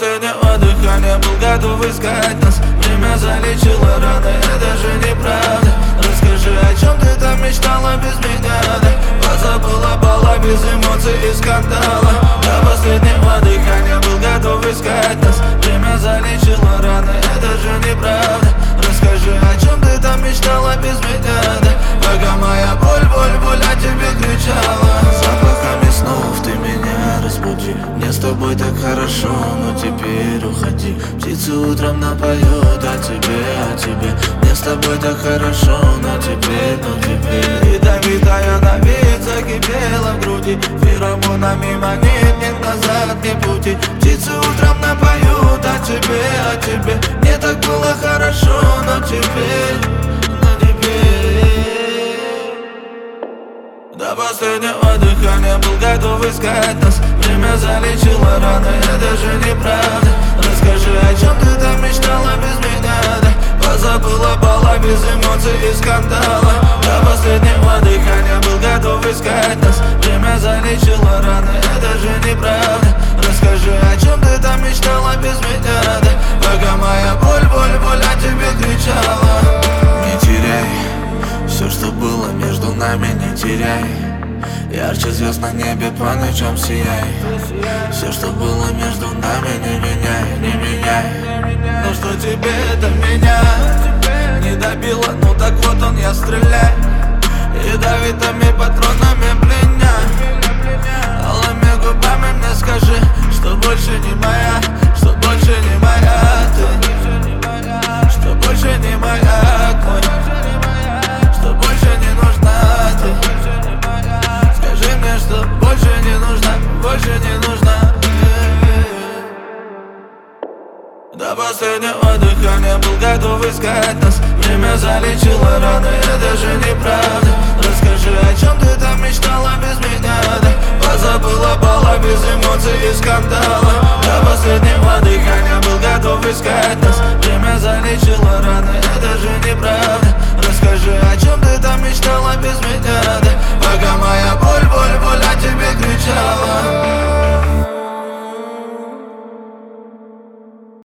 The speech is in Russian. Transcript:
последнего дыхания был готов искать нас. Время залечило раны, это же неправда. Расскажи, о чем ты там мечтала без меня, да? Позабыла бала без эмоций и скандала. До последнего дыхания был готов искать нас. Время залечило раны, это же неправда. Расскажи, о чем ты там мечтала без меня, да? Пока моя боль о тебе кричала. Запахами снов ты меня разбуди. Мне с тобой так хорошо, но теперь уходи. Птицы утром напоют о тебе. Мне с тобой так хорошо, но теперь Ядовитая на вид закипела в груди. Феромонами манит, нет назад, ни пути. Птицы утром напоют о тебе. Мне так было хорошо, но теперь до последнего дыхания был готов искать нас. Время залечило раны, это же неправда. Расскажи, о чем ты там мечтала без меня, да? Позабыла бала без эмоций и скандала. До последнего дыхания был готов искать нас. Время залечило раны, это же неправда. Расскажи, о чем ты там мечтала без меня, да? Пока моя боль о тебе кричала. Не теряй все, что было между нами, не теряй. Ярче звезд на небе по ночам сияй. Все, что было между нами, не меняй. Но что тебе до меня не добило, ну так вот он я стреляй. Ядовитыми патронами пленяй. Алыми губами мне скажи, что больше не моя, что больше не моя ты, что больше не моя твой, что больше не нужна ты. Скажи мне, что больше не нужна. До последнего дыхания был готов искать нас. Время залечило раны, это же неправда. Расскажи, о чем ты там мечтала без меня, да? Позабыла бала без эмоций и скандала. До последнего дыхания был готов искать нас. Время залечило раны, это же неправда. Расскажи, о чем ты там мечтала без меня, да? Пока моя боль о тебе кричала.